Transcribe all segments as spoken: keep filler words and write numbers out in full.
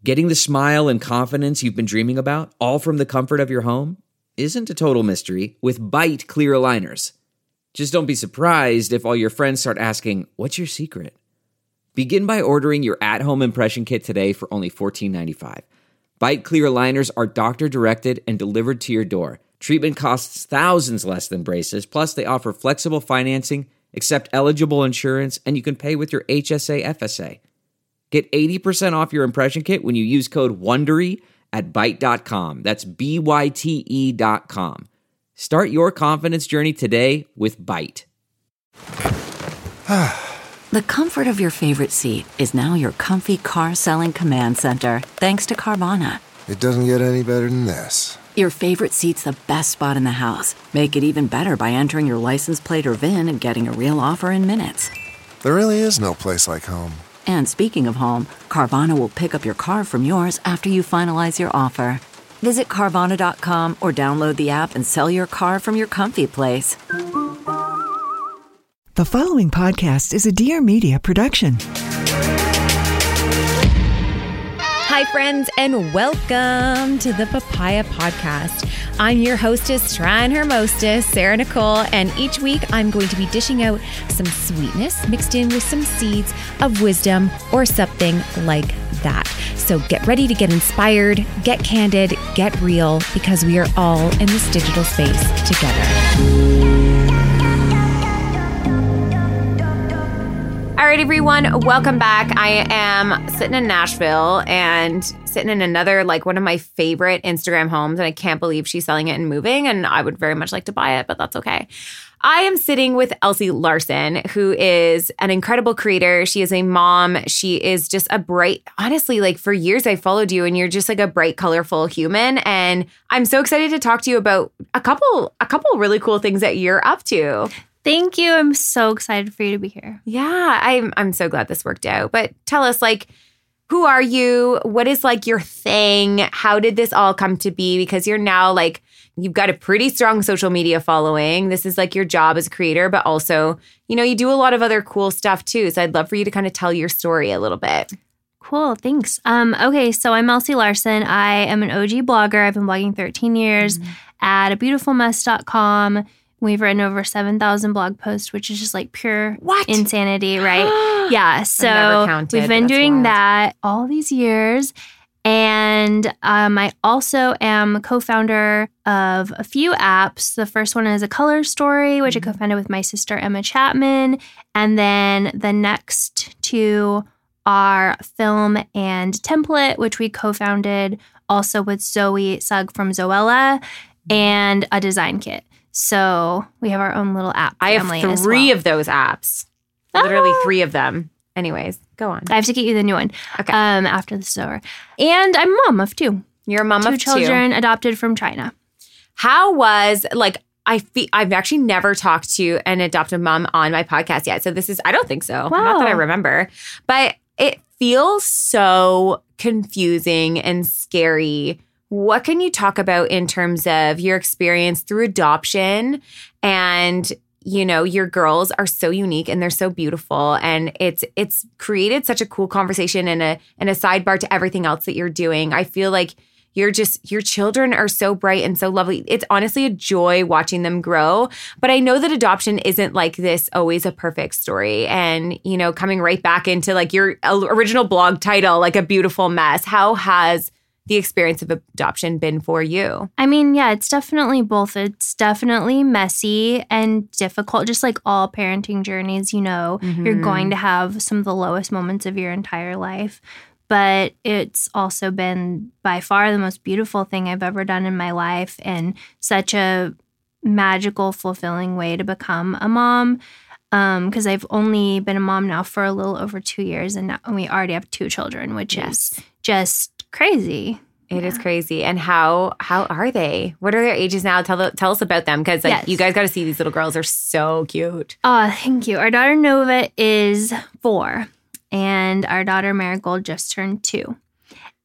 Getting the smile and confidence you've been dreaming about, all from the comfort of your home, isn't a total mystery with Byte clear aligners. Just don't be surprised if all your friends start asking, "What's your secret?" Begin by ordering your at-home impression kit today for only fourteen ninety-five. Byte clear aligners are doctor-directed and delivered to your door. Treatment costs thousands less than braces, plus they offer flexible financing, accept eligible insurance, and you can pay with your H S A F S A. Get eighty percent off your impression kit when you use code WONDERY at byte dot com. That's B Y T E dot com. Start your confidence journey today with Byte. The comfort of your favorite seat is now your comfy car-selling command center, thanks to Carvana. It doesn't get any better than this. Your favorite seat's the best spot in the house. Make it even better by entering your license plate or V I N and getting a real offer in minutes. There really is no place like home. And speaking of home, Carvana will pick up your car from yours after you finalize your offer. Visit Carvana dot com or download the app and sell your car from your comfy place. The following podcast is a Dear Media production. Hi, friends, and welcome to the Papaya Podcast. I'm your hostess, trying her mostest, Sarah Nicole, and each week I'm going to be dishing out some sweetness mixed in with some seeds of wisdom or something like that. So get ready to get inspired, get candid, get real, because we are all in this digital space together. All right, everyone, welcome back. I am sitting in Nashville and sitting in another, like one of my favorite Instagram homes, and I can't believe she's selling it and moving, and I would very much like to buy it, but that's okay. I am sitting with Elsie Larson, who is an incredible creator. She is a mom. She is just a bright, honestly, like for years I followed you and you're just like a bright, colorful human. And I'm so excited to talk to you about a couple, a couple really cool things that you're up to. Thank you. I'm so excited for you to be here. Yeah, I'm I'm so glad this worked out. But tell us, like, who are you? What is like your thing? How did this all come to be? Because you're now like, you've got a pretty strong social media following. This is like your job as a creator, but also, you know, you do a lot of other cool stuff too. So I'd love for you to kind of tell your story a little bit. Cool. Thanks. Um, okay, so I'm Elsie Larson. I am an O G blogger. I've been blogging thirteen years mm-hmm. at a beautiful mess dot com. We've written over seven thousand blog posts, which is just like pure what? insanity, right? Yeah. So I've never counted, we've been doing wild. that all these years. And um, I also am co-founder of a few apps. The first one is A Color Story, which mm-hmm. I co-founded with my sister, Emma Chapman. And then the next two are Film and Template, which we co-founded also with Zoe Sugg from Zoella, and A Design Kit. So we have our own little app. I have three well. of those apps. Oh. Literally three of them. Anyways, go on. I have to get you the new one. Okay. Um, after this is over. And I'm a mom of two. You're a mom two of two. children adopted from China. How was, like, I fe- I've actually never talked to an adoptive mom on my podcast yet. So this is, I don't think so. Wow. Not that I remember. But it feels so confusing and scary. What can you talk about in terms of your experience through adoption? And, you know, your girls are so unique and they're so beautiful. And it's it's created such a cool conversation and a and a sidebar to everything else that you're doing. I feel like you're just, your children are so bright and so lovely. It's honestly a joy watching them grow. But I know that adoption isn't like this always a perfect story. And, you know, coming right back into like your original blog title, like A Beautiful Mess, how has the experience of adoption been for you? I mean, yeah, it's definitely both. It's definitely messy and difficult, just like all parenting journeys, you know, mm-hmm. you're going to have some of the lowest moments of your entire life. But it's also been by far the most beautiful thing I've ever done in my life, and such a magical, fulfilling way to become a mom. Because um, I've only been a mom now for a little over two years, and, now, and we already have two children, which yes. is just crazy. It yeah. is crazy. And how how are they? What are their ages now? Tell the, tell us about them, because like yes. you guys got to see these little girls. They're so cute. Oh, thank you. Our daughter Nova is four, and our daughter Marigold just turned two.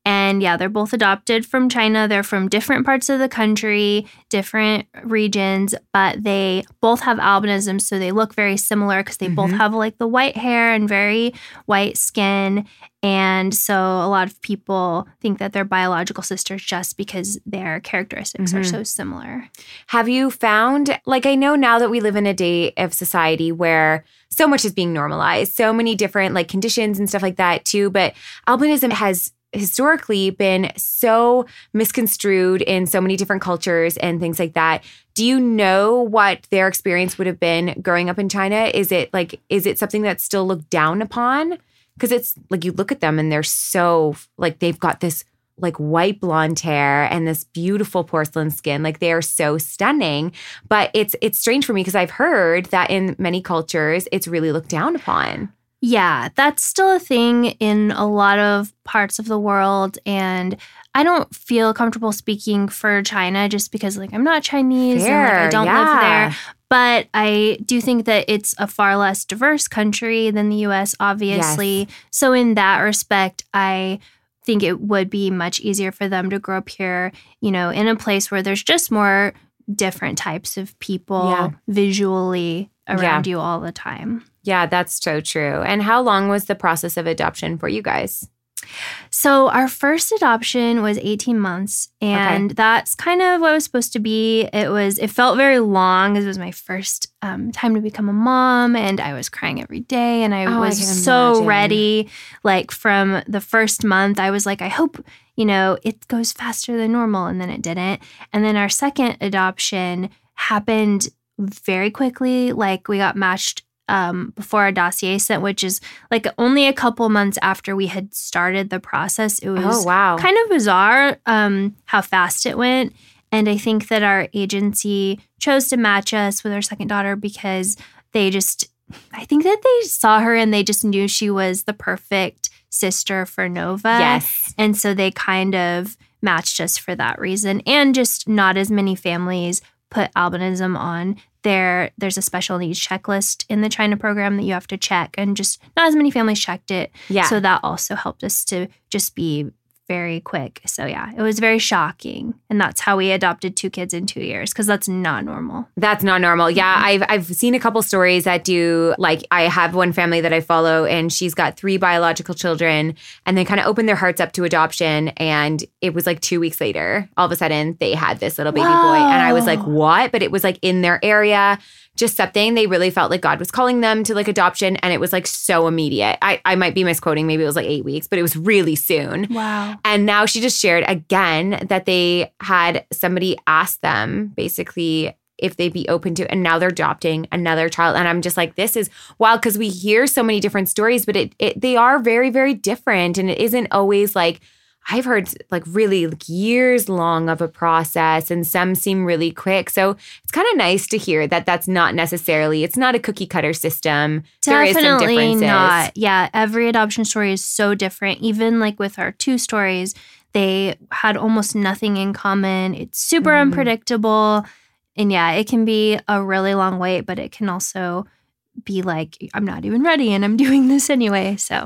And yeah, they're both adopted from China. They're from different parts of the country, different regions, but they both have albinism. So they look very similar because they mm-hmm. both have like the white hair and very white skin. And so a lot of people think that they're biological sisters just because their characteristics mm-hmm. are so similar. Have you found, like, I know now that we live in a day of society where so much is being normalized, so many different like conditions and stuff like that too, but albinism has historically been so misconstrued in so many different cultures and things like that. Do you know what their experience would have been growing up in China? Is it like, is it something that's still looked down upon? Because it's like you look at them and they're so like they've got this like white blonde hair and this beautiful porcelain skin. Like they are so stunning. But it's it's strange for me because I've heard that in many cultures, it's really looked down upon. Yeah, that's still a thing in a lot of parts of the world. And I don't feel comfortable speaking for China just because like I'm not Chinese Fair, and like I don't yeah. live there. But I do think that it's a far less diverse country than the U S, obviously. Yes. So in that respect, I think it would be much easier for them to grow up here, you know, in a place where there's just more different types of people yeah. visually around yeah. you all the time. Yeah, that's so true. And how long was the process of adoption for you guys? So our first adoption was eighteen months, and okay. that's kind of what it was supposed to be. It was, it felt very long because it was my first um, time to become a mom, and I was crying every day, and I oh, was I so imagine. ready. Like from the first month, I was like, I hope, you know, it goes faster than normal, and then it didn't. And then our second adoption happened very quickly. Like we got matched Um, before our dossier sent, which is like only a couple months after we had started the process. It was oh, wow. kind of bizarre um, how fast it went. And I think that our agency chose to match us with our second daughter because they just, I think that they saw her and they just knew she was the perfect sister for Nova. Yes. And so they kind of matched us for that reason. And just not as many families put albinism on there. There's a special needs checklist in the China program that you have to check, and just not as many families checked it. Yeah. So that also helped us to just be very quick. So yeah, it was very shocking. And that's how we adopted two kids in two years because that's not normal. That's not normal. Yeah, I've I've seen a couple stories that do, like I have one family that I follow and she's got three biological children and they kind of opened their hearts up to adoption, and it was like two weeks later, all of a sudden they had this little baby Whoa. boy. And I was like, what? But it was like in their area, just something they really felt like God was calling them to like adoption. And it was like so immediate. I, I might be misquoting. Maybe it was like eight weeks, but it was really soon. Wow. And now she just shared again that they had somebody ask them basically if they'd be open to it. And now they're adopting another child. And I'm just like, this is wild because we hear so many different stories, but it, it they are very, very different. And it isn't always like, I've heard like really like years long of a process, and some seem really quick. So it's kind of nice to hear that that's not necessarily, it's not a cookie cutter system. Definitely there is some differences. Not. Yeah, every adoption story is so different. Even like with our two stories, they had almost nothing in common. It's super mm. unpredictable. And yeah, it can be a really long wait, but it can also be like, I'm not even ready and I'm doing this anyway. So.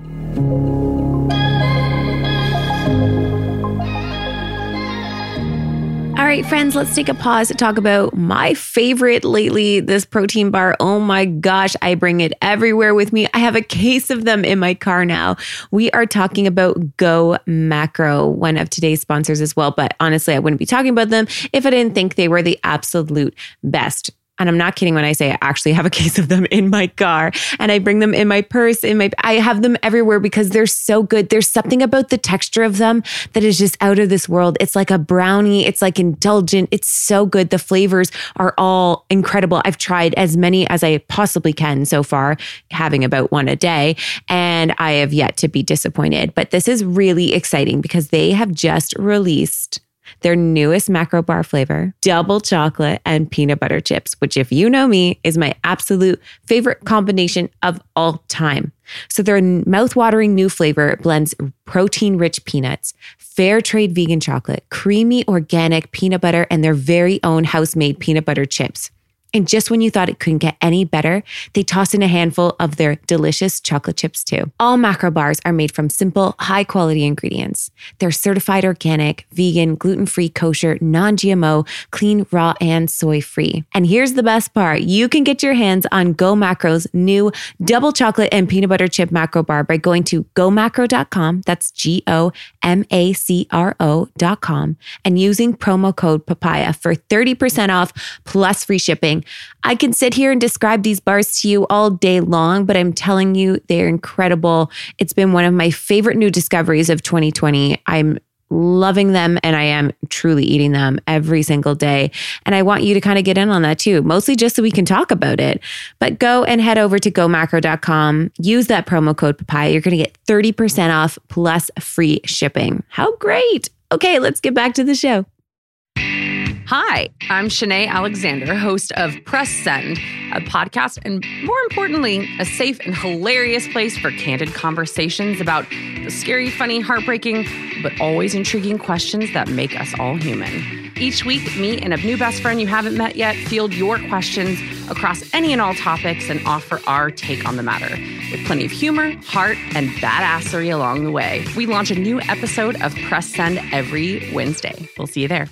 All right, friends, let's take a pause to talk about my favorite lately, this protein bar. Oh my gosh, I bring it everywhere with me. I have a case of them in my car now. We are talking about Go Macro, one of today's sponsors as well. But honestly, I wouldn't be talking about them if I didn't think they were the absolute best. And I'm not kidding when I say I actually have a case of them in my car, and I bring them in my purse, in my, I have them everywhere because they're so good. There's something about the texture of them that is just out of this world. It's like a brownie. It's like indulgent. It's so good. The flavors are all incredible. I've tried as many as I possibly can so far, having about one a day, and I have yet to be disappointed. But this is really exciting because they have just released their newest macro bar flavor, double chocolate and peanut butter chips, which if you know me, is my absolute favorite combination of all time. So their mouth-watering new flavor blends protein-rich peanuts, fair trade vegan chocolate, creamy organic peanut butter, and their very own house-made peanut butter chips. And just when you thought it couldn't get any better, they toss in a handful of their delicious chocolate chips too. All macro bars are made from simple, high quality ingredients. They're certified organic, vegan, gluten-free, kosher, non-G M O, clean, raw, and soy-free. And here's the best part. You can get your hands on Go Macro's new double chocolate and peanut butter chip macro bar by going to go macro dot com. That's G O M A C R O dot com and using promo code papaya for thirty percent off plus free shipping. I can sit here and describe these bars to you all day long, but I'm telling you, they're incredible. It's been one of my favorite new discoveries of twenty twenty. I'm loving them and I am truly eating them every single day. And I want you to kind of get in on that too, mostly just so we can talk about it. But go and head over to go macro dot com, use that promo code papaya. You're going to get thirty percent off plus free shipping. How great. Okay, let's get back to the show. Hi, I'm Shanae Alexander, host of Press Send, a podcast and, more importantly, a safe and hilarious place for candid conversations about the scary, funny, heartbreaking, but always intriguing questions that make us all human. Each week, me and a new best friend you haven't met yet field your questions across any and all topics and offer our take on the matter, with plenty of humor, heart, and badassery along the way. We launch a new episode of Press Send every Wednesday. We'll see you there.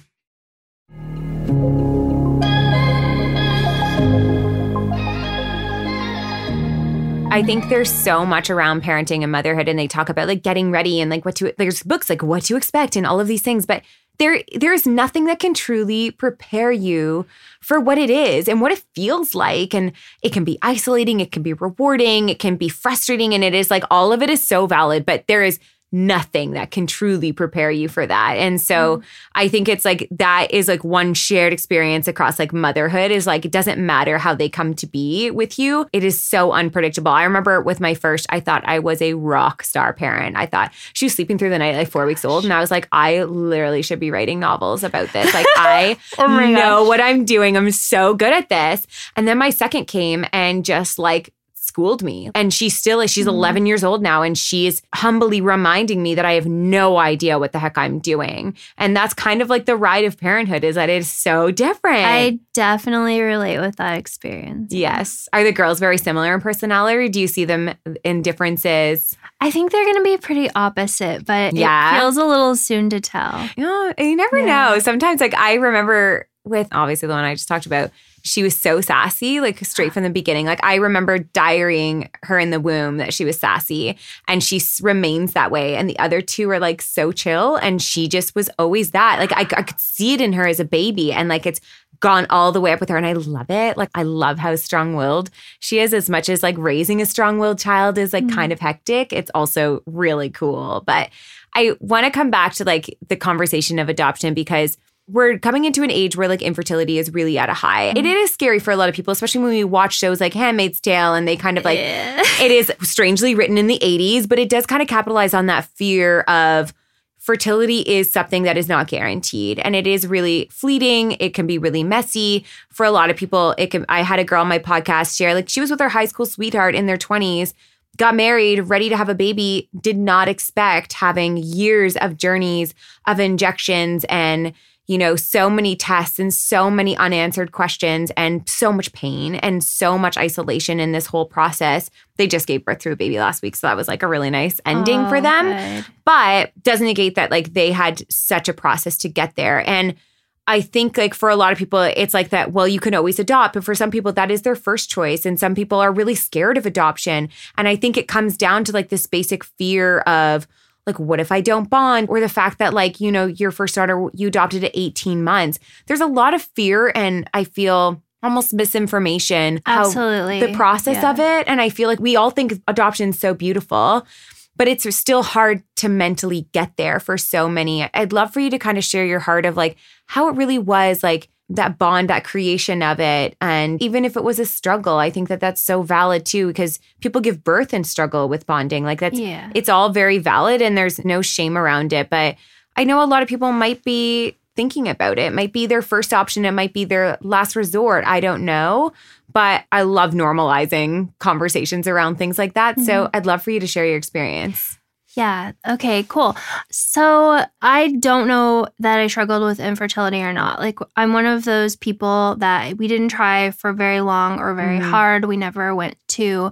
I think there's so much around parenting and motherhood, and they talk about like getting ready and like what to, there's books like what to expect and all of these things, but there, there's nothing that can truly prepare you for what it is and what it feels like. And it can be isolating, it can be rewarding, it can be frustrating. And it is like, all of it is so valid, but there is nothing that can truly prepare you for that. And so mm. I think it's like, that is like one shared experience across like motherhood is like, it doesn't matter how they come to be with you. It is so unpredictable. I remember with my first, I thought I was a rock star parent. I thought she was sleeping through the night, like four weeks old. And I was like, I literally should be writing novels about this. Like I oh know gosh. what I'm doing. I'm so good at this. And then my second came and just like, schooled me. And she still is, she's eleven years old now, and she's humbly reminding me that I have no idea what the heck I'm doing. And that's kind of like the ride of parenthood, is that it is so different. I definitely relate with that experience. Yes. Are the girls very similar in personality, or do you see them in differences? I think they're going to be pretty opposite, but yeah. it feels a little soon to tell. Yeah, you never yeah. know. Sometimes, like, I remember with obviously the one I just talked about, she was so sassy, like straight from the beginning. Like I remember diarying her in the womb that she was sassy, and she s- remains that way. And the other two are like so chill, and she just was always that. Like I, I could see it in her as a baby, and like it's gone all the way up with her, and I love it. Like I love how strong-willed she is. As much as like raising a strong-willed child is like mm. kind of hectic, it's also really cool. But I want to come back to like the conversation of adoption, because we're coming into an age where like infertility is really at a high. Mm-hmm. It is scary for a lot of people, especially when we watch shows like Handmaid's Tale, and they kind of like, yeah. it is strangely written in the eighties, but it does kind of capitalize on that fear of fertility is something that is not guaranteed. And it is really fleeting. It can be really messy. For a lot of people, it can, I had a girl on my podcast share, like she was with her high school sweetheart in their twenties, got married, ready to have a baby, did not expect having years of journeys of injections and, you know, so many tests and so many unanswered questions and so much pain and so much isolation in this whole process. They just gave birth to a baby last week. So that was like a really nice ending oh, for them. Good. But doesn't negate that like they had such a process to get there. And I think like for a lot of people, it's like that, well, you can always adopt. But for some people, that is their first choice. And some people are really scared of adoption. And I think it comes down to like this basic fear of, like, what if I don't bond? Or the fact that, like, you know, your first daughter, you adopted at eighteen months. There's a lot of fear, and I feel almost misinformation. Absolutely. How the process yeah. of it. And I feel like we all think adoption is so beautiful, but it's still hard to mentally get there for so many. I'd love for you to kind of share your heart of, like, how it really was, like, that bond, that creation of it. And even if it was a struggle, I think that that's so valid too, because people give birth and struggle with bonding. Like that's, yeah. it's all very valid and there's no shame around it. But I know a lot of people might be thinking about it. It might be their first option. It might be their last resort. I don't know. But I love normalizing conversations around things like that. Mm-hmm. So I'd love for you to share your experience. Yeah. Okay, cool. So I don't know that I struggled with infertility or not. Like, I'm one of those people that we didn't try for very long or very mm-hmm. hard. We never went to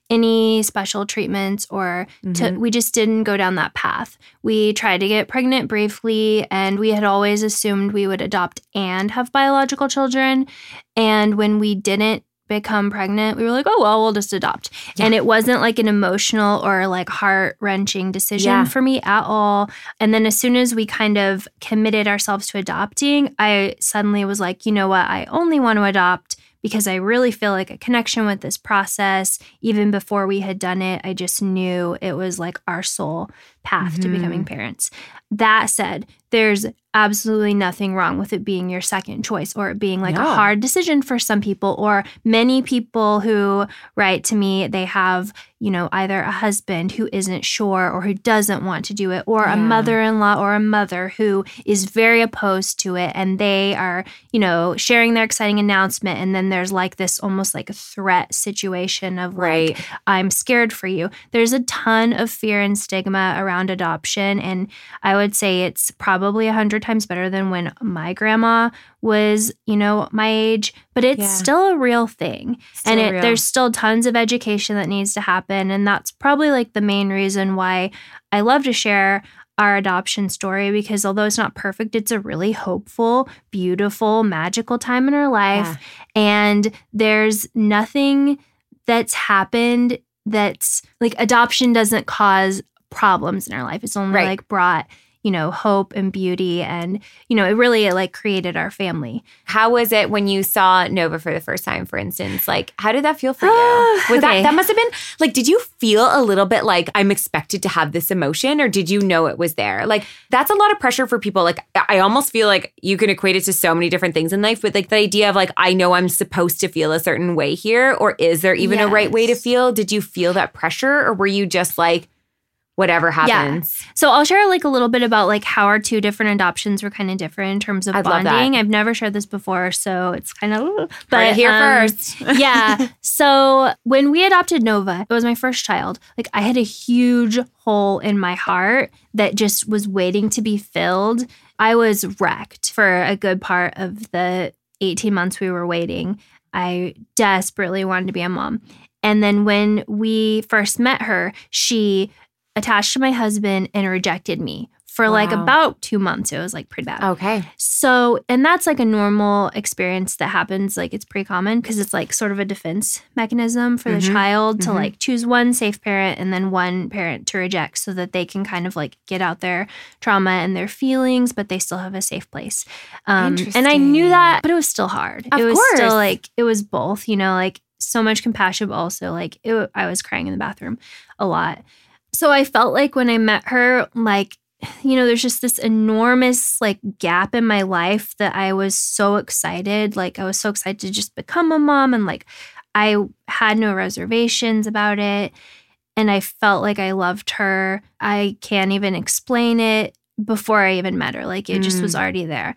any special treatments or to, mm-hmm. we just didn't go down that path. We tried to get pregnant briefly, and we had always assumed we would adopt and have biological children. And when we didn't become pregnant, we were like, oh, well, we'll just adopt. Yeah. And it wasn't like an emotional or like heart-wrenching decision yeah. for me at all. And then as soon as we kind of committed ourselves to adopting, I suddenly was like, you know what? I only want to adopt because I really feel like a connection with this process. Even before we had done it, I just knew it was like our soul path mm-hmm. to becoming parents. That said, there's absolutely nothing wrong with it being your second choice or it being like no. a hard decision for some people, or many people who write to me, they have, you know, either a husband who isn't sure or who doesn't want to do it, or yeah. a mother-in-law or a mother who is very opposed to it, and they are, you know, sharing their exciting announcement, and then there's like this almost like a threat situation of right. like, I'm scared for you. There's a ton of fear and stigma around adoption, and I would say it's probably a hundred times better than when my grandma was, you know, my age, but it's yeah. still a real thing. Still and it, real. There's still tons of education that needs to happen. And that's probably like the main reason why I love to share our adoption story, because although it's not perfect, it's a really hopeful, beautiful, magical time in our life. Yeah. And there's nothing that's happened that's like, adoption doesn't cause problems in our life. It's only right. like brought, you know, hope and beauty. And, you know, it really like created our family. How was it when you saw Nova for the first time, for instance? Like, how did that feel for you? Was okay. that, that must have been like, did you feel a little bit like I'm expected to have this emotion, or did you know it was there? Like, that's a lot of pressure for people. Like, I almost feel like you can equate it to so many different things in life, but like the idea of like, I know I'm supposed to feel a certain way here, or is there even yes. a right way to feel? Did you feel that pressure, or were you just like, whatever happens? Yeah. So I'll share like a little bit about like how our two different adoptions were kind of different in terms of I'd bonding. I've never shared this before, so it's kind of, but right here um, first. yeah. So when we adopted Nova, it was my first child. Like, I had a huge hole in my heart that just was waiting to be filled. I was wrecked for a good part of the eighteen months we were waiting. I desperately wanted to be a mom. And then when we first met her, she attached to my husband and rejected me for wow. like about two months. It was like pretty bad. Okay. So, and that's like a normal experience that happens. Like, it's pretty common because it's like sort of a defense mechanism for mm-hmm. the child to mm-hmm. like choose one safe parent and then one parent to reject, so that they can kind of like get out their trauma and their feelings, but they still have a safe place. Um, and I knew that, but it was still hard. Of it was course. still like, it was both, you know, like so much compassion, but also like it, I was crying in the bathroom a lot. So I felt like when I met her, like, you know, there's just this enormous like gap in my life that I was so excited. Like, I was so excited to just become a mom, and like I had no reservations about it. And I felt like I loved her. I can't even explain it before I even met her. Like, it mm. just was already there.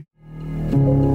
Mm-hmm.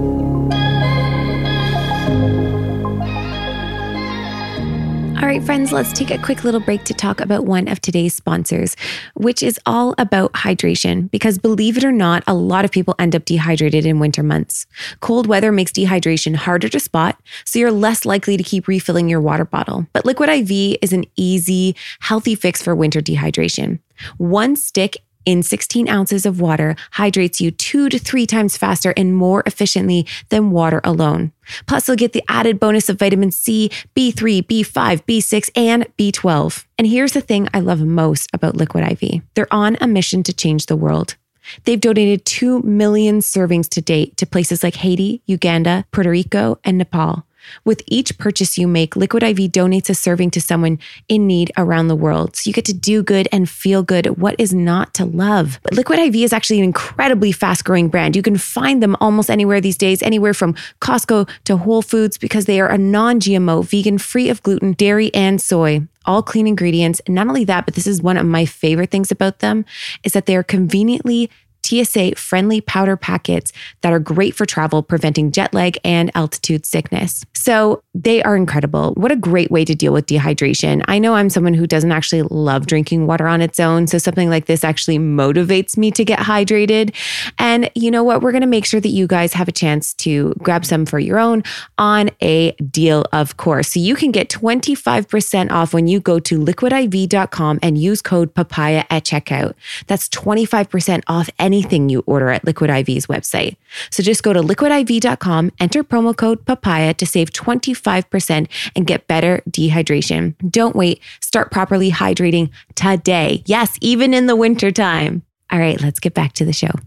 All right, friends, let's take a quick little break to talk about one of today's sponsors, which is all about hydration. Because believe it or not, a lot of people end up dehydrated in winter months. Cold weather makes dehydration harder to spot, so you're less likely to keep refilling your water bottle. But Liquid I V is an easy, healthy fix for winter dehydration. One stick in sixteen ounces of water hydrates you two to three times faster and more efficiently than water alone. Plus, you'll get the added bonus of vitamin C, B three, B five, B six, and B twelve. And here's the thing I love most about Liquid I V. They're on a mission to change the world. They've donated two million servings to date to places like Haiti, Uganda, Puerto Rico, and Nepal. With each purchase you make, Liquid I V donates a serving to someone in need around the world. So you get to do good and feel good. What is not to love? But Liquid I V is actually an incredibly fast-growing brand. You can find them almost anywhere these days, anywhere from Costco to Whole Foods, because they are a non-G M O, vegan, free of gluten, dairy, and soy. All clean ingredients. And not only that, but this is one of my favorite things about them, is that they are conveniently T S A-friendly powder packets that are great for travel, preventing jet lag and altitude sickness. So they are incredible. What a great way to deal with dehydration. I know I'm someone who doesn't actually love drinking water on its own, so something like this actually motivates me to get hydrated. And you know what? We're going to make sure that you guys have a chance to grab some for your own on a deal, of course. So you can get twenty-five percent off when you go to liquid I V dot com and use code papaya at checkout. That's twenty-five percent off anything you order at Liquid I V's website. So just go to liquid I V dot com, enter promo code papaya to save twenty-five percent and get better dehydration. Don't wait. Start properly hydrating today. Yes, even in the wintertime. All right, let's get back to the show.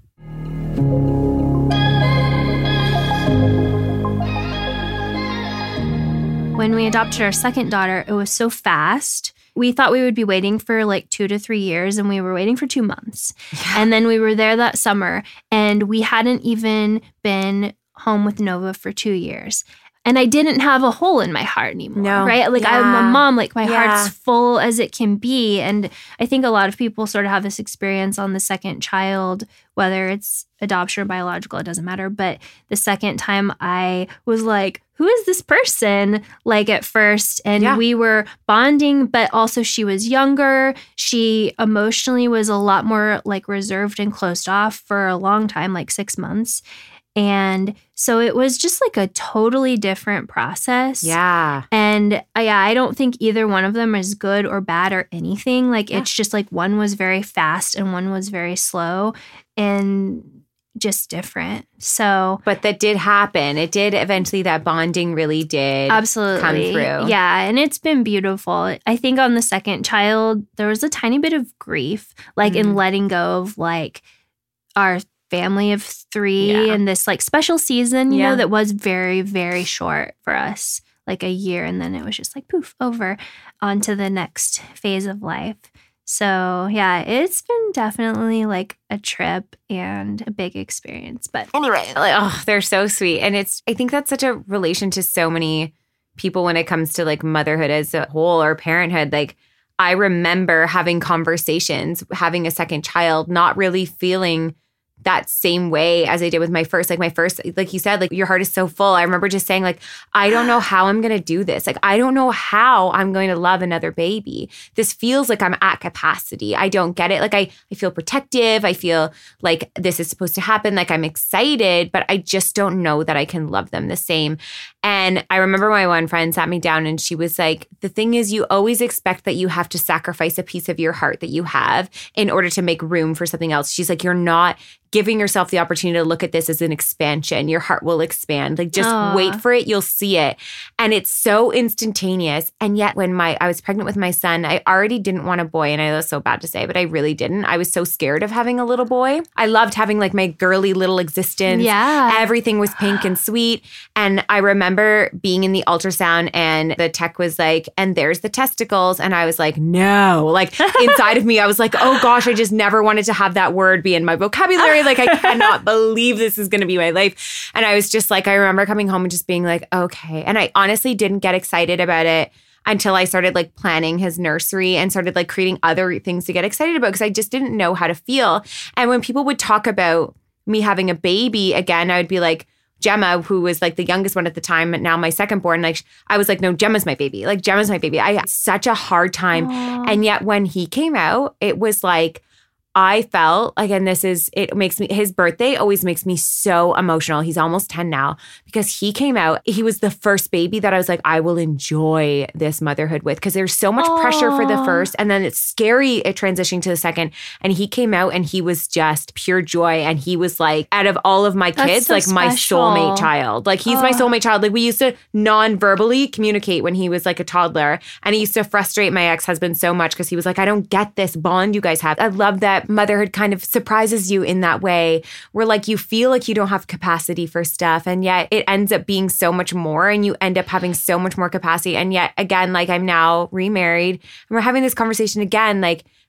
When we adopted our second daughter, it was so fast. We thought we would be waiting for like two to three years, and we were waiting for two months. Yeah. And then we were there that summer, and we hadn't even been home with Nova for two years. And I didn't have a hole in my heart anymore, no. right? Like, yeah. I'm a mom, like, my yeah. heart's full as it can be. And I think a lot of people sort of have this experience on the second child, whether it's adoption or biological, it doesn't matter. But the second time I was like, who is this person? Like, at first, and yeah. we were bonding, but also she was younger. She emotionally was a lot more, like, reserved and closed off for a long time, like six months. And so it was just like a totally different process. Yeah. And uh, yeah, I don't think either one of them is good or bad or anything. Like, yeah. it's just like one was very fast and one was very slow and just different. So, but that did happen. It did eventually, that bonding really did absolutely come through. Yeah. And it's been beautiful. I think on the second child, there was a tiny bit of grief, like mm-hmm. in letting go of like our family of three yeah. and this like special season, you yeah. know, that was very, very short for us, like a year. And then it was just like poof, over onto the next phase of life. So yeah, it's been definitely like a trip and a big experience. But anyway, like, oh, they're so sweet. And it's, I think that's such a relation to so many people when it comes to like motherhood as a whole or parenthood. Like, I remember having conversations, having a second child, not really feeling that same way as I did with my first. Like my first, like you said, like your heart is so full. I remember just saying like, I don't know how I'm going to do this. Like, I don't know how I'm going to love another baby. This feels like I'm at capacity. I don't get it. Like I, I feel protective. I feel like this is supposed to happen. Like I'm excited, but I just don't know that I can love them the same. And I remember my one friend sat me down and she was like, the thing is, you always expect that you have to sacrifice a piece of your heart that you have in order to make room for something else. She's like, you're not giving yourself the opportunity to look at this as an expansion. Your heart will expand. Like, just Aww. Wait for it. You'll see it. And it's so instantaneous. And yet when my I was pregnant with my son, I already didn't want a boy. And I know that's so bad to say, but I really didn't. I was so scared of having a little boy. I loved having like my girly little existence. Yeah. Everything was pink and sweet. And I remember being in the ultrasound and the tech was like, and there's the testicles. And I was like, no. Like inside of me, I was like, oh gosh, I just never wanted to have that word be in my vocabulary. Like, I cannot believe this is going to be my life. And I was just like, I remember coming home and just being like, okay. And I honestly didn't get excited about it until I started like planning his nursery and started like creating other things to get excited about because I just didn't know how to feel. And when people would talk about me having a baby again, I would be like, Gemma, who was like the youngest one at the time, and now my second born, like I was like, no, Gemma's my baby. Like Gemma's my baby. I had such a hard time. Aww. And yet when he came out, it was like, I felt like, and this is, it makes me, his birthday always makes me so emotional. He's almost ten now because he came out, he was the first baby that I was like, I will enjoy this motherhood with because there's so much Aww. Pressure for the first and then it's scary at transitioning to the second. And he came out and he was just pure joy. And he was like, out of all of my kids, so like special. My soulmate child. Like he's Aww. My soulmate child. Like we used to non-verbally communicate when he was like a toddler. And he used to frustrate my ex-husband so much because he was like, I don't get this bond you guys have. I love that motherhood kind of surprises you in that way where like you feel like you don't have capacity for stuff and yet it ends up being so much more and you end up having so much more capacity. And yet again, like I'm now remarried and we're having this conversation again, like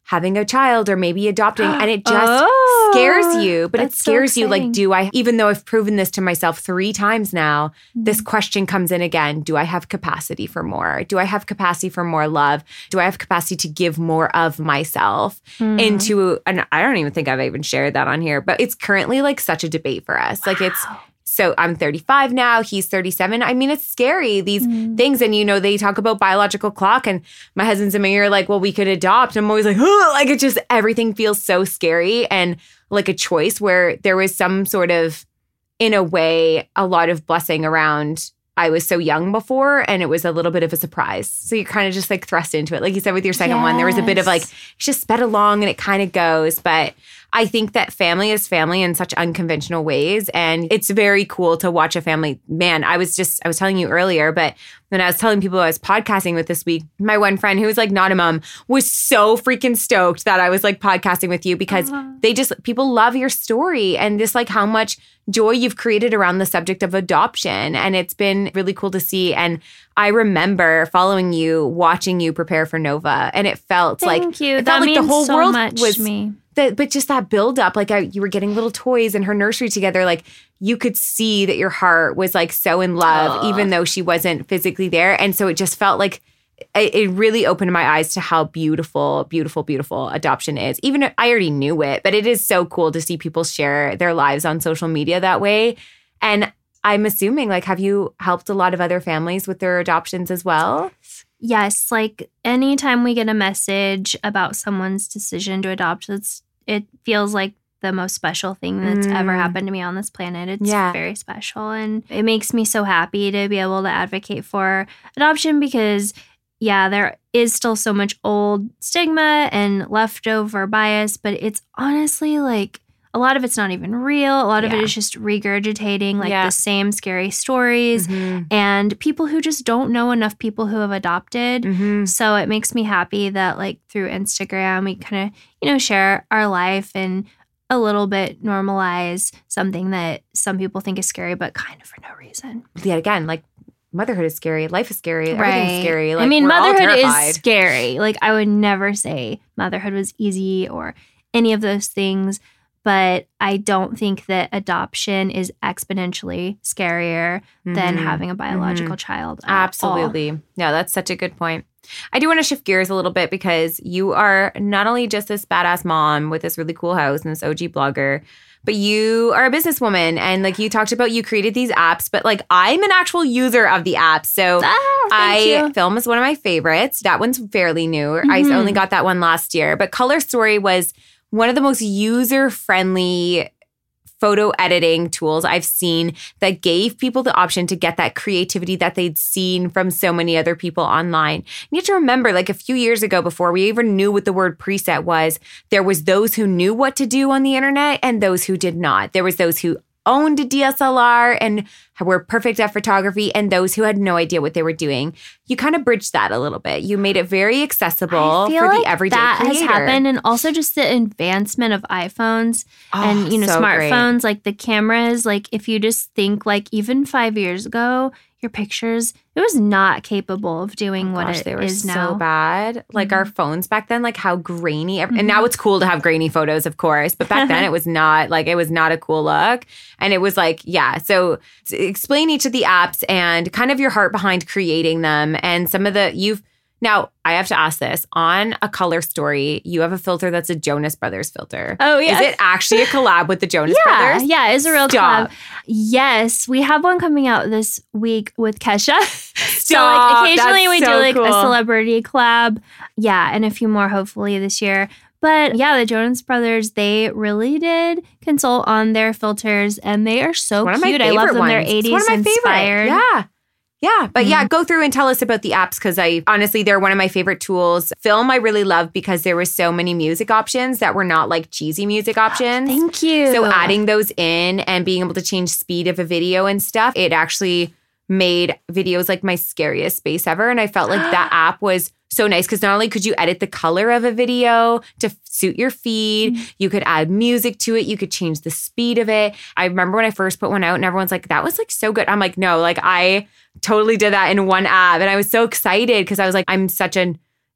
having a child or maybe adopting. And it just Oh, scares you. But it that's so scares you. Like, exciting. do I, even though I've proven this to myself three times now, Mm-hmm. this question comes in again. Do I have capacity for more? Do I have capacity for more love? Do I have capacity to give more of myself Mm-hmm. into, and I don't even think I've even shared that on here, but it's currently like such a debate for us. Like it's, so I'm thirty-five now, he's thirty-seven. I mean, it's scary, these Mm. things. And, you know, they talk about biological clock and my husband's in my ear like, well, we could adopt. I'm always like, oh, like it just, everything feels so scary and like a choice where there was some sort of, in a way, a lot of blessing around. I was so young before and it was a little bit of a surprise. So you're kind of just like thrust into it. Like you said with your second one, there was a bit of like, Yes. it's just sped along and it kind of goes. But I think that family is family in such unconventional ways. And it's very cool to watch a family. Man, I was just, I was telling you earlier, but when I was telling people I was podcasting with this week, my one friend who was like not a mom was so freaking stoked that I was like podcasting with you because they just, people love your story and just like how much joy you've created around the subject of adoption. And it's been really cool to see. And I remember following you, watching you prepare for Nova. And it felt Thank like, you. it That felt like means the whole so world much was to me. that, but just that build up, like I, you were getting little toys in her nursery together. Like you could see that your heart was like so in love, even though she wasn't physically there. And so it just felt like it, it really opened my eyes to how beautiful, beautiful, beautiful adoption is. Even I already knew it, but it is so cool to see people share their lives on social media that way. And I'm assuming, like, have you helped a lot of other families with their adoptions as well? Yes, like anytime we get a message about someone's decision to adopt, it's it feels like the most special thing that's Mm. ever happened to me on this planet. It's Yeah. very special. And it makes me so happy to be able to advocate for adoption because, yeah, there is still so much old stigma and leftover bias, but it's honestly like a lot of it's not even real. A lot of Yeah. it is just regurgitating like Yeah. the same scary stories Mhm. and people who just don't know enough people who have adopted. Mhm. So it makes me happy that like through Instagram, we kind of, you know, share our life and a little bit normalize something that some people think is scary, but kind of for no reason. Yet again, like motherhood is scary, life is scary, everything's scary. Like, I mean, we're all motherhood terrified. is scary. Like I would never say motherhood was easy or any of those things. But I don't think that adoption is exponentially scarier than Mhm. having a biological child. at all. Absolutely. Yeah, that's such a good point. I do want to shift gears a little bit because you are not only just this badass mom with this really cool house and this O G blogger, but you are a businesswoman. And like you talked about, you created these apps, but like I'm an actual user of the apps. So Ah, thank I you. Film is one of my favorites. That one's fairly new. I Mhm. only got that one last year. But Color Story was one of the most user-friendly photo editing tools I've seen that gave people the option to get that creativity that they'd seen from so many other people online. You have to remember, like a few years ago, before we even knew what the word preset was, there was those who knew what to do on the internet and those who did not. There was those who owned a D S L R and were perfect at photography and those who had no idea what they were doing. You kind of bridged that a little bit. You made it very accessible I feel for like the everyday that creator. has happened, and also just the advancement of iPhones Oh, and you know so great. smartphones, like the cameras. Like if you just think like even five years ago, your pictures, it was not capable of doing what Gosh, it they were is so now. bad. Like our phones back then, like how grainy. Ev- And now it's cool to have grainy photos, of course. But back then it was not like it was not a cool look. And it was like, yeah. So s- explain each of the apps and kind of your heart behind creating them and some of the you've. Now I have to ask this on a Color Story. You have a filter that's a Jonas Brothers filter. Oh, yeah. Is it actually a collab with the Jonas Yeah, Brothers? yeah, it's a real Stop. collab. Yes, we have one coming out this week with Kesha. So Stop. like occasionally That's we so do like cool. a celebrity collab. Yeah, and a few more hopefully this year. But yeah, the Jonas Brothers, they really did consult on their filters and they are so One of my cute. I favorite love them. ones. They're It's eighties one of my favorite. inspired. Yeah. Yeah. But yeah, go through and tell us about the apps because I honestly, they're one of my favorite tools. Film, I really love because there were so many music options that were not like cheesy music options. Thank you. So adding those in and being able to change speed of a video and stuff, it actually made videos like my scariest space ever. And I felt like that app was so nice because not only could you edit the color of a video to f- suit your feed, you could add music to it, you could change the speed of it. I remember when I first put one out and everyone's like, that was like so good. I'm like, no, like I totally did that in one app. And I was so excited because I was like, I'm such a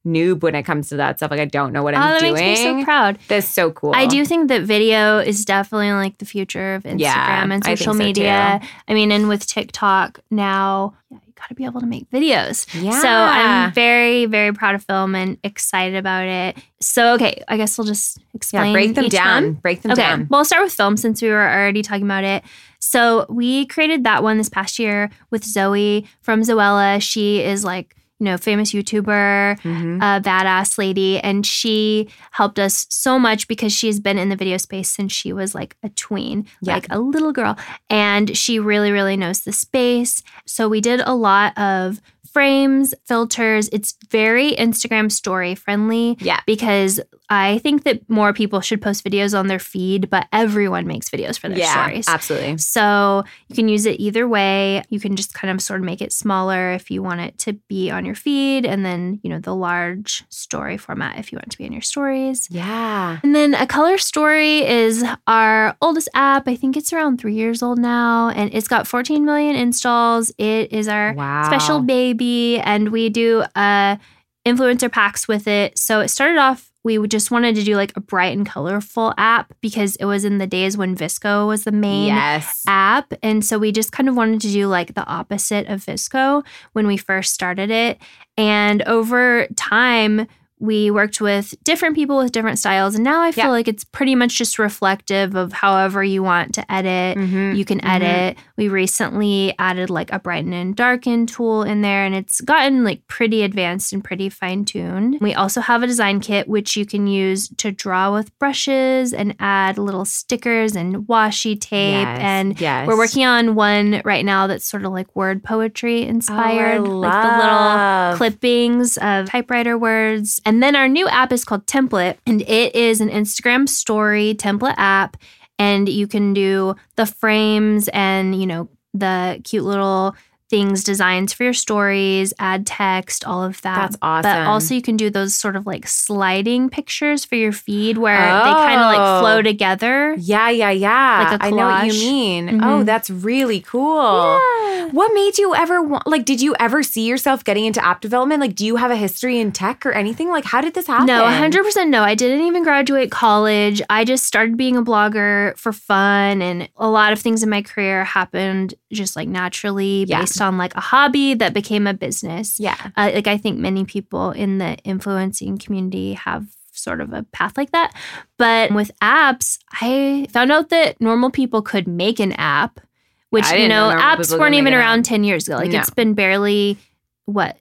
noob when it comes to that stuff. Like I don't know what Oh, I'm that doing. makes me so proud. That's so cool. I do think that video is definitely like the future of Instagram Yeah, and I think social so, media. too. I mean, and with TikTok now, yeah, you got to be able to make videos. Yeah. So I'm very, very proud of film and excited about it. So, okay, I guess we'll just explain Yeah, break them each down. one. Break them okay, down. well, I'll start with film since we were already talking about it. So we created that one this past year with Zoe from Zoella. She is like, you know, famous YouTuber, Mm-hmm. a badass lady. And she helped us so much because she's been in the video space since she was like a tween, Yeah. like a little girl. And she really, really knows the space. So we did a lot of frames, filters. It's very Instagram story friendly. Yeah. Because I think that more people should post videos on their feed, but everyone makes videos for their Yeah, stories. absolutely. So you can use it either way. You can just kind of sort of make it smaller if you want it to be on your feed, and then, you know, the large story format if you want it to be in your stories. Yeah. And then A Color Story is our oldest app. I think it's around three years old now, and it's got fourteen million installs. It is our Wow. special baby, and we do uh, influencer packs with it. So it started off, we just wanted to do like a bright and colorful app because it was in the days when VSCO was the main Yes. app. And so we just kind of wanted to do like the opposite of VSCO when we first started it. And over time, we worked with different people with different styles. And now I feel Yeah. like it's pretty much just reflective of however you want to edit. Mhm. You can Mhm. edit. We recently added like a brighten and darken tool in there, and it's gotten like pretty advanced and pretty fine tuned. We also have a design kit, which you can use to draw with brushes and add little stickers and washi tape. Yes, And yes. we're working on one right now that's sort of like word poetry inspired, like the little love. clippings of typewriter words. And then our new app is called Template, and it is an Instagram story template app. And you can do the frames and, you know, the cute little things, designs for your stories, add text, all of that. That's awesome. But also you can do those sort of like sliding pictures for your feed where they kind of like Oh. flow together. Yeah, yeah, yeah. Like a I know what you collage. mean. Mhm. Oh, that's really cool. Yeah. What made you ever want, like, did you ever see yourself getting into app development? Like, do you have a history in tech or anything? Like, how did this happen? No, one hundred percent no. I didn't even graduate college. I just started being a blogger for fun, and a lot of things in my career happened just like naturally Yeah. based on like a hobby that became a business. Yeah. Uh, like I think many people in the influencing community have sort of a path like that. But with apps, I found out that normal people could make an app, which, I you didn't know know, normal apps people could weren't make even an around app. ten years ago. Like No. it's been barely, what,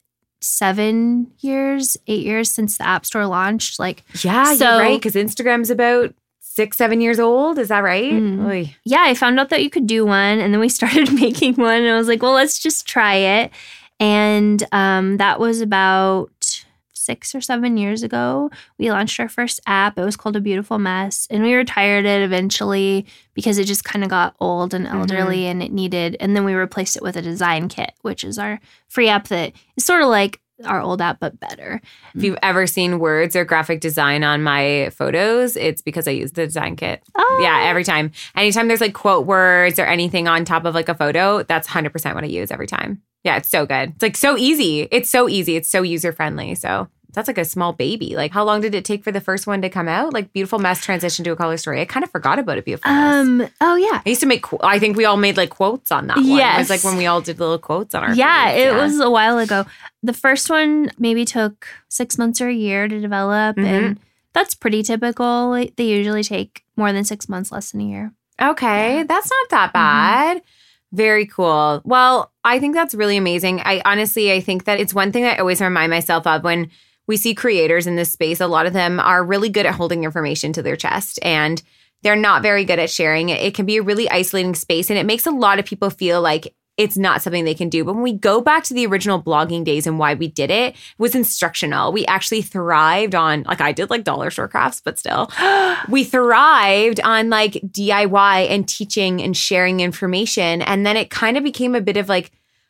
seven years, eight years since the App Store launched. Like, Yeah, So- you're right. Because Instagram's about six, seven years old. Is that right? Mm. Oy. yeah, I found out that you could do one, and then we started making one, and I was like, well, let's just try it. And um, that was about six or seven years ago. We launched our first app. It was called A Beautiful Mess, and we retired it eventually because it just kind of got old and elderly, and it needed. And then we replaced it with a design kit, which is our free app that is sort of like our old app but better. If you've ever seen words or graphic design on my photos, it's because I use the design kit. Oh. Yeah, every time. Anytime there's like quote words or anything on top of like a photo, that's one hundred percent what I use every time. Yeah, it's so good. It's like so easy. It's so easy. It's so user friendly. So that's like a small baby. Like, how long did it take for the first one to come out? Like, Beautiful Mess transition to A Color Story. I kind of forgot about it. Beautiful Mess. Um. Oh yeah. I used to make. qu- I think we all made like quotes on that one. It Yes. was like when we all did little quotes on our. Yeah, feeds. it was a while ago. The first one maybe took six months or a year to develop, Mhm. and that's pretty typical. Like, they usually take more than six months, less than a year. Okay, Yeah. that's not that bad. Very cool. Well, I think that's really amazing. I honestly, I think that it's one thing that I always remind myself of when we see creators in this space. A lot of them are really good at holding information to their chest, and they're not very good at sharing it. It can be a really isolating space, and it makes a lot of people feel like it's not something they can do. But when we go back to the original blogging days and why we did it, it was instructional. We actually thrived on, like I did like dollar store crafts, but still, we thrived on like D I Y and teaching and sharing information. And then it kind of became a bit of like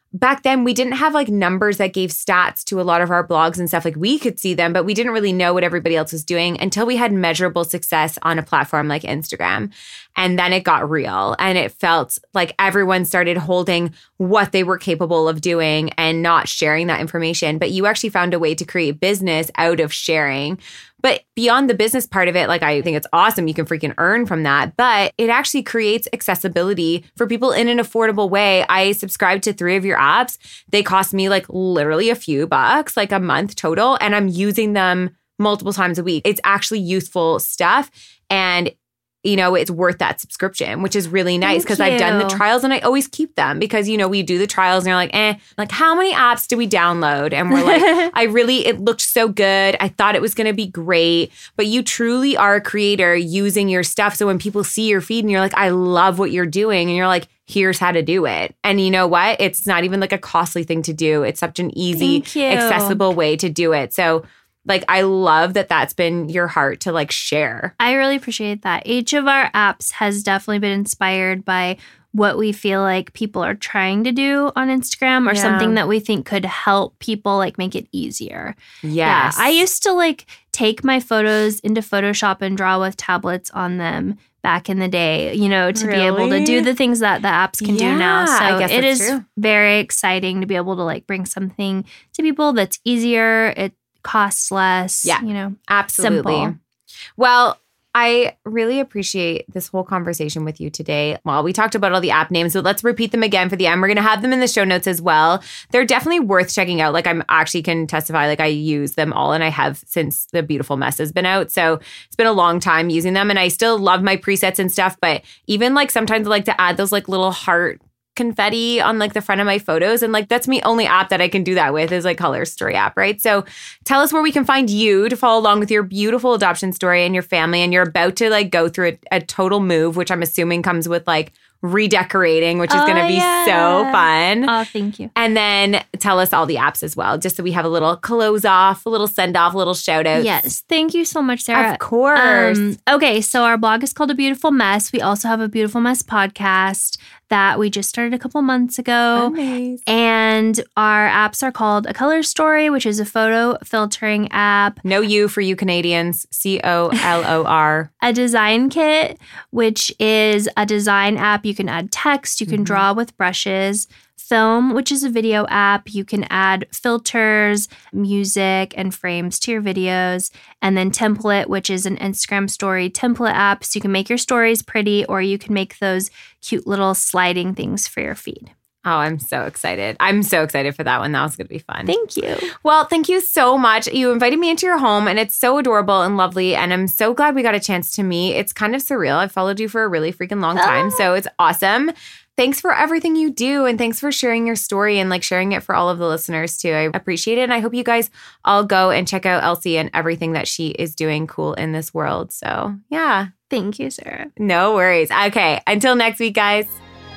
back then we didn't have like numbers that gave stats to a lot of our blogs and stuff. Like we could see them, but we didn't really know what everybody else was doing until we had measurable success on a platform like Instagram. And then it got real and it felt like everyone started holding what they were capable of doing and not sharing that information. But you actually found a way to create business out of sharing. But beyond the business part of it, like I think it's awesome. You can freaking earn from that. But it actually creates accessibility for people in an affordable way. I subscribe to three of your apps. They cost me like literally a few bucks, like a month total. And I'm using them multiple times a week. It's actually useful stuff. And you know, it's worth that subscription, which is really nice because I've done the trials and I always keep them because, you know, we do the trials and you're like, eh, like how many apps do we download? And we're like, I really, it looked so good. I thought it was going to be great, but you truly are a creator using your stuff. So when people see your feed and you're like, I love what you're doing. And you're like, here's how to do it. And you know what? It's not even like a costly thing to do. It's such an easy, accessible way to do it. So like, I love that that's been your heart to like share. I really appreciate that. Each of our apps has definitely been inspired by what we feel like people are trying to do on Instagram or yeah. something that we think could help people like make it easier. Yes. Yeah. I used to like take my photos into Photoshop and draw with tablets on them back in the day, you know, to really? be able to do the things that the apps can yeah, do now. So I guess it is true. very exciting to be able to like bring something to people that's easier. It costs less, yeah, you know, absolutely. Simple. Well, I really appreciate this whole conversation with you today. Well, we talked about all the app names, but let's repeat them again for the end. We're going to have them in the show notes as well. They're definitely worth checking out. Like I'm actually can testify, like I use them all and I have since The Beautiful Mess has been out. So it's been a long time using them and I still love my presets and stuff. But even like sometimes I like to add those like little heart confetti on like the front of my photos. And like, that's my only app that I can do that with is like Color Story app, right? So tell us where we can find you to follow along with your beautiful adoption story and your family. And you're about to like go through a, a total move, which I'm assuming comes with like redecorating, which is oh, going to be yeah. so fun. Oh, thank you. And then tell us all the apps as well, just so we have a little close off, a little send off, a little shout out. Yes. Thank you so much, Sarah. Of course. Um, okay. So our blog is called A Beautiful Mess. We also have a Beautiful Mess podcast that we just started a couple months ago. Nice. And our apps are called A Color Story, which is a photo filtering app. No U for you Canadians. C O L O R. A Design Kit, which is a design app. You can add text. You can mm-hmm. draw with brushes. Film, which is a video app. You can add filters, music, and frames to your videos. And then Template, which is an Instagram story template app. So you can make your stories pretty or you can make those cute little sliding things for your feed. Oh, I'm so excited. I'm so excited for that one. That was going to be fun. Thank you. Well, thank you so much. You invited me into your home and it's so adorable and lovely. And I'm so glad we got a chance to meet. It's kind of surreal. I've followed you for a really freaking long time. Oh. So it's awesome. Thanks for everything you do. And thanks for sharing your story and like sharing it for all of the listeners too. I appreciate it. And I hope you guys all go and check out Elsie and everything that she is doing cool in this world. So yeah. Thank you, Sarah. No worries. Okay. Until next week, guys.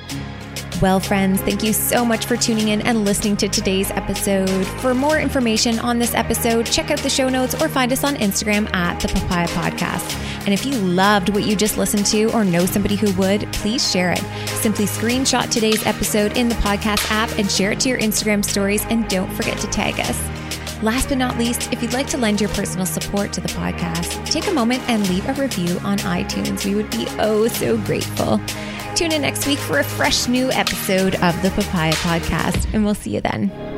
Well, friends, thank you so much for tuning in and listening to today's episode. For more information on this episode, check out the show notes or find us on Instagram at The Papaya Podcast. And if you loved what you just listened to or know somebody who would, please share it. Simply screenshot today's episode in the podcast app and share it to your Instagram stories. And don't forget to tag us. Last but not least, if you'd like to lend your personal support to the podcast, take a moment and leave a review on iTunes. We would be oh so grateful. Tune in next week for a fresh new episode of the Papaya Podcast, and we'll see you then.